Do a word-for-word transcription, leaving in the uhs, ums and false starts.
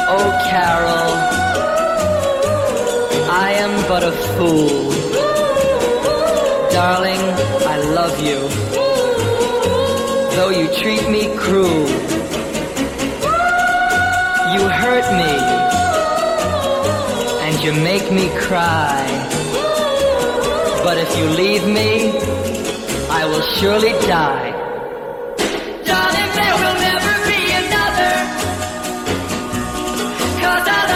Oh, Carol, I am but a fool. Darling, I love you, though you treat me cruel. You hurt me, and you make me cry. But if you leave me, I will surely die. Darling, there will never be another, 'cause I